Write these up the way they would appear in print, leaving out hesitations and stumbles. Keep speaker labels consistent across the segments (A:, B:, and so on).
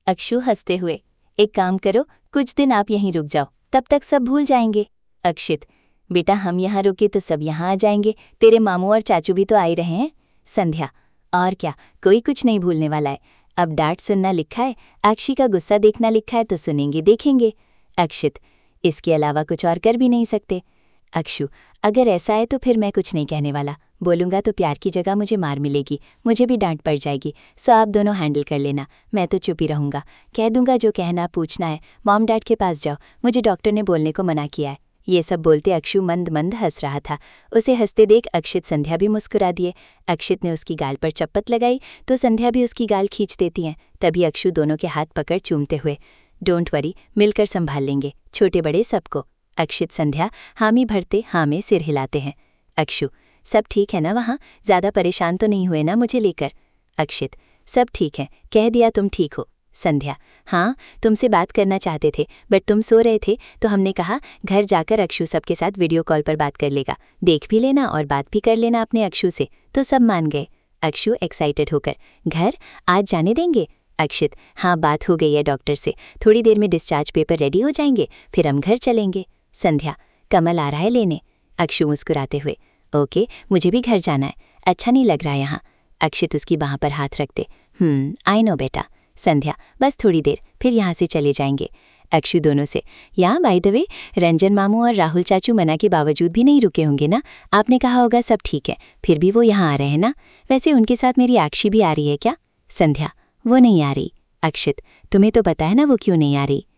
A: अक्षु हंसते हुए, एक काम करो, कुछ दिन आप यहीं रुक जाओ, तब तक सब भूल जाएंगे। अक्षित, बेटा हम यहाँ रुके तो सब यहाँ आ जाएंगे, तेरे मामू और चाचू भी तो आ ही रहे हैं। संध्या, और क्या, कोई कुछ नहीं भूलने वाला है। अब डांट सुनना लिखा है, अक्षी का गुस्सा देखना लिखा है, तो सुनेंगे देखेंगे। अक्षित, इसके अलावा कुछ और कर भी नहीं सकते। अक्षु, अगर ऐसा है तो फिर मैं कुछ नहीं कहने वाला, बोलूँगा तो प्यार की जगह मुझे मार मिलेगी, मुझे भी डांट पड़ जाएगी, सो आप दोनों हैंडल कर लेना, मैं तो चुप ही रहूँगा। कह दूंगा जो कहना पूछना है, मॉम डैड के पास जाओ, मुझे डॉक्टर ने बोलने को मना किया है। ये सब बोलते अक्षु मंद मंद हंस रहा था। उसे हंसते देख अक्षित संध्या भी मुस्कुरा दिए। अक्षित ने उसकी गाल पर चप्पत लगाई तो संध्या भी उसकी गाल खींच देती हैं। तभी अक्षु दोनों के हाथ पकड़ चूमते हुए, डोंट वरी, मिलकर संभाल लेंगे, छोटे बड़े सबको। अक्षित संध्या हामी भरते हाँ में सिर हिलाते हैं। अक्षु, सब ठीक है ना वहाँ, ज़्यादा परेशान तो नहीं हुए ना मुझे लेकर? अक्षित, सब ठीक है, कह दिया तुम ठीक हो। संध्या, हाँ तुमसे बात करना चाहते थे बट तुम सो रहे थे, तो हमने कहा घर जाकर अक्षु सबके साथ वीडियो कॉल पर बात कर लेगा, देख भी लेना और बात भी कर लेना अपने अक्षु से, तो सब मान गए। अक्षु एक्साइटेड होकर, घर आज जाने देंगे? अक्षित, हाँ बात हो गई है डॉक्टर से, थोड़ी देर में डिस्चार्ज पेपर रेडी हो जाएंगे, फिर हम घर चलेंगे। संध्या, कमल आ रहा है लेने? अक्षु मुस्कुराते हुए, ओके मुझे भी घर जाना है, अच्छा नहीं लग रहा है यहाँ। अक्षित उसकी बाह पर हाथ रखते, आई नो बेटा। संध्या, बस थोड़ी देर, फिर यहाँ से चले जाएंगे। अक्षु दोनों से, यहाँ बाय द वे रंजन मामू और राहुल चाचू मना के बावजूद भी नहीं रुके होंगे ना, आपने कहा होगा सब ठीक है, फिर भी वो यहाँ आ रहे हैं ना? वैसे उनके साथ मेरी आक्षी भी आ रही है क्या? संध्या, वो नहीं आ रही। अक्षित, तुम्हें तो पता है ना वो क्यों नहीं आ रही?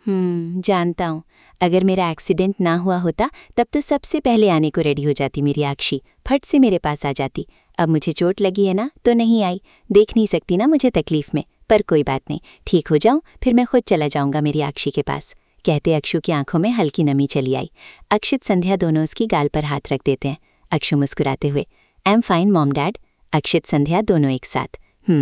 A: जानता हूँ, अगर मेरा एक्सीडेंट ना हुआ होता तब तो सबसे पहले आने को रेडी हो जाती मेरी आक्षी, फट से मेरे पास आ जाती। अब मुझे चोट लगी है ना तो नहीं आई, देख नहीं सकती ना मुझे तकलीफ में, पर कोई बात नहीं, ठीक हो जाऊं फिर मैं खुद चला जाऊंगा मेरी आक्षी के पास। कहते अक्षु की आंखों में हल्की नमी चली आई। अक्षित संध्या दोनों उसकी गाल पर हाथ रख देते हैं। अक्षु मुस्कुराते हुए, I am fine mom dad. Akshit Sandhya दोनों एक साथ।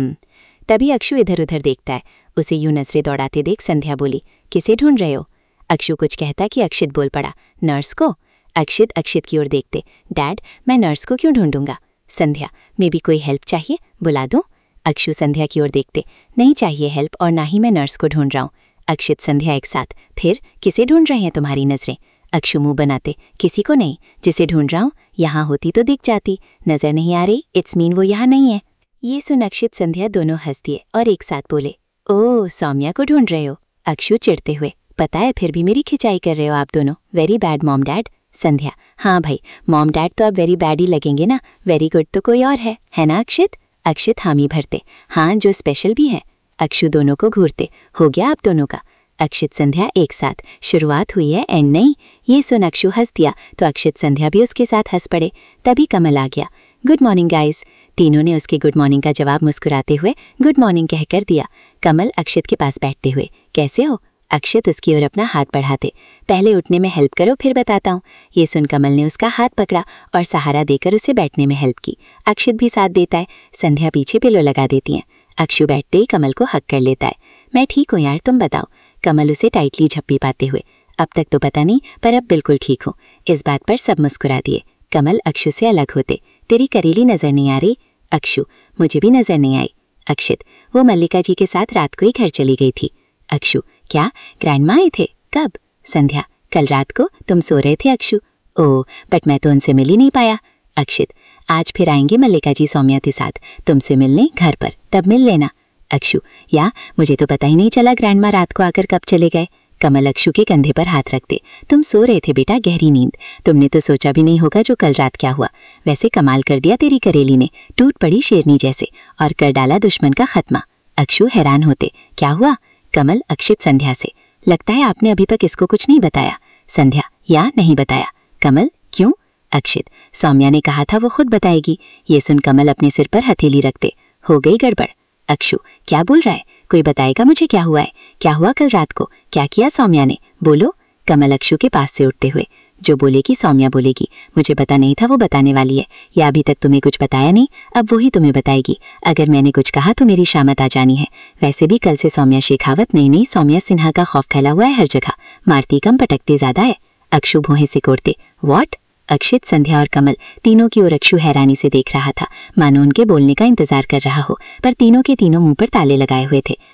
A: तभी अक्षु इधर उधर देखता है, उसे यूं नजरें दौड़ाते देख संध्या बोली, किसे ढूंढ रहे हो? अक्षु कुछ कहता कि अक्षित बोल पड़ा, नर्स को। अक्षित की ओर देखते, डैड मैं नर्स को क्यों ढूंढूंगा? संध्या, मे बी कोई हेल्प चाहिए, बुला दूं? अक्षु संध्या की ओर देखते, नहीं चाहिए हेल्प और ना ही मैं नर्स को ढूंढ रहा हूँ। अक्षित संध्या एक साथ, फिर किसे ढूंढ रहे हैं तुम्हारी नजरें? अक्षु मुंह बनाते, किसी को नहीं, जिसे ढूंढ रहा हूँ यहाँ होती तो दिख जाती, नजर नहीं आ रही, इट्स मीन वो यहाँ नहीं है। ये सुन अक्षित संध्या दोनों हंस दिए और एक साथ बोले, ओह सौम्या को ढूंढ रहे हो? अक्षु चिढ़ते हुए, पता है फिर भी मेरी खिंचाई कर रहे हो आप दोनों, very bad mom dad. Sandhya, हाँ भाई मॉम डैड तो अब वेरी बैड ही लगेंगे ना, वेरी गुड तो कोई और है ना अक्षित? अक्षित हामी भरते, हाँ जो स्पेशल भी है। अक्षु दोनों को घूरते, हो गया आप दोनों का? अक्षित संध्या एक साथ, शुरुआत हुई है एंड नहीं। ये सुन अक्षु हंस दिया तो अक्षित संध्या भी उसके साथ हंस पड़े। तभी कमल आ गया, गुड मॉर्निंग गाइज। तीनों ने उसके गुड मॉर्निंग का जवाब मुस्कुराते हुए गुड मॉर्निंग कहकर दिया। कमल अक्षित के पास बैठते हुए, कैसे हो? अक्षित उसकी ओर अपना हाथ बढ़ाते, पहले उठने में हेल्प करो फिर बताता हूँ। ये सुन कमल ने उसका हाथ पकड़ा और सहारा देकर उसे बैठने में हेल्प की। अक्षित भी साथ देता है, संध्या पीछे पिलो लगा देती हैं। अक्षु बैठते ही कमल को हक कर लेता है, मैं ठीक हूँ यार तुम बताओ। कमल उसे टाइटली झप्पी पाते हुए, अब तक तो पता नहीं पर अब बिल्कुल ठीक हूँ। इस बात पर सब मुस्कुरा दिए। कमल अक्षु से अलग होते, तेरी करेली नजर नहीं आ रही? अक्षु, मुझे भी नजर नहीं आई। अक्षित, वो मल्लिका जी के साथ रात को ही घर चली गई थी। अक्षु, क्या ग्रैंडमा आए थे? कब? संध्या, कल रात को तुम सो रहे थे अक्षु। ओह बट मैं तो उनसे मिल ही नहीं पाया। अक्षित, आज फिर आएंगे मल्लिका जी सौम्या के साथ तुमसे मिलने घर पर, तब मिल लेना। अक्षु, या मुझे तो पता ही नहीं चला ग्रैंडमा रात को आकर कब चले गए। कमल अक्षु के कंधे पर हाथ रखते, तुम सो रहे थे बेटा गहरी नींद, तुमने तो सोचा भी नहीं होगा जो कल रात क्या हुआ। वैसे कमाल कर दिया तेरी करेली ने, टूट पड़ी शेरनी जैसे और कर डाला दुश्मन का खत्मा। अक्षु हैरान होते, क्या हुआ? कमल अक्षित संध्या से, लगता है आपने अभी तक इसको कुछ नहीं बताया। संध्या, या नहीं बताया। कमल, क्यों? अक्षित, सौम्या ने कहा था वो खुद बताएगी। ये सुन कमल अपने सिर पर हथेली रखते, हो गई गड़बड़। अक्षु, क्या बोल रहा है? कोई बताएगा मुझे क्या हुआ है? क्या हुआ कल रात को? क्या किया सौम्या ने? बोलो। कमल अक्षु के पास से उठते हुए, जो बोलेगी सौम्या बोलेगी, मुझे पता नहीं था वो बताने वाली है, या अभी तक तुम्हें कुछ बताया नहीं, अब वही तुम्हें बताएगी। अगर मैंने कुछ कहा तो मेरी शामत आ जानी है। वैसे भी कल से सौम्या शेखावत नहीं सौम्या सिन्हा का खौफ फैला हुआ है हर जगह, मारती कम पटकती ज्यादा है। अक्षु भौहें सिकोड़ते, व्हाट? अक्षित, संध्या और कमल तीनों की ओर अक्षु हैरानी से देख रहा था, मानो उनके बोलने का इंतजार कर रहा हो, पर तीनों के तीनों मुंह पर ताले लगाए हुए थे।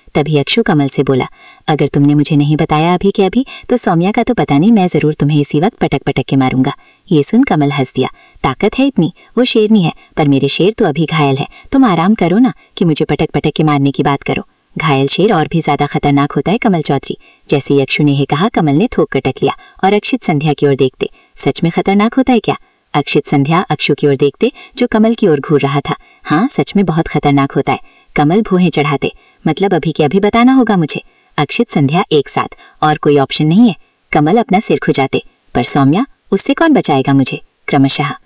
A: तभी अक्षु कमल से बोला, अगर तुमने मुझे नहीं बताया अभी के अभी तो सौम्या का तो पता नहीं, मैं जरूर तुम्हें इसी वक्त पटक पटक के मारूंगा। ये सुन कमल हंस दिया, ताकत है इतनी, वो शेरनी है, पर मेरे शेर तो अभी घायल है, तुम आराम करो ना कि मुझे पटक पटक के मारने की बात करो। घायल शेर और भी ज्यादा खतरनाक होता है कमल चौधरी। जैसे ही अक्षु ने ये कहा, कमल ने थोक कटक लिया और अक्षित संध्या की ओर देखते, सच में खतरनाक होता है क्या? अक्षित संध्या अक्षु की ओर देखते जो कमल की ओर घूर रहा था। हाँ, सच में बहुत खतरनाक होता है। कमल भूहें चढ़ाते, मतलब अभी के अभी बताना होगा मुझे। अक्षित संध्या एक साथ, और कोई ऑप्शन नहीं है। कमल अपना सिर खुजाते, पर सौम्या, उससे कौन बचाएगा मुझे? क्रमशः